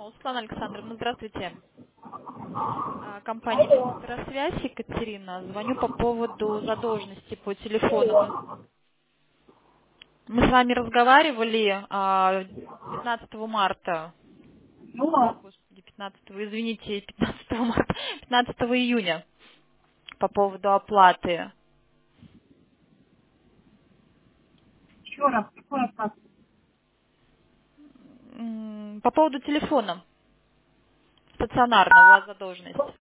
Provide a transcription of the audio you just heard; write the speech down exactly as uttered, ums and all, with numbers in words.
Светлана Александровна, здравствуйте. А, Компания «Электросвязь», Екатерина. Звоню по поводу задолженности по телефону. Мы, мы с вами разговаривали а, пятнадцатого марта. Ну ладно, Господи, пятнадцатого, извините, пятнадцатого марта, пятнадцатого июня по поводу оплаты. еще раз, какой отказ? М, По поводу телефона стационарного у вас задолженность.